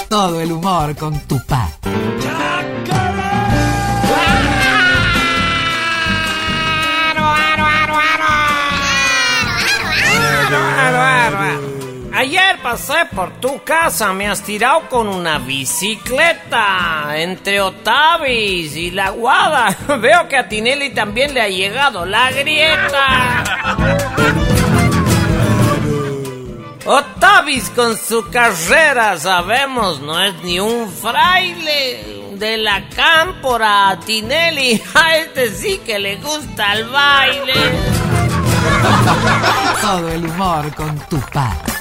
Todo el humor con Tupac. Ayer pasé por tu casa, me has tirado con una bicicleta entre Otavis y La Guada. Veo que a Tinelli también le ha llegado la grieta. Otavis con su carrera, sabemos, no es ni un fraile. De la cámpora a Tinelli, a este sí que le gusta el baile. Todo el humor con Tupac.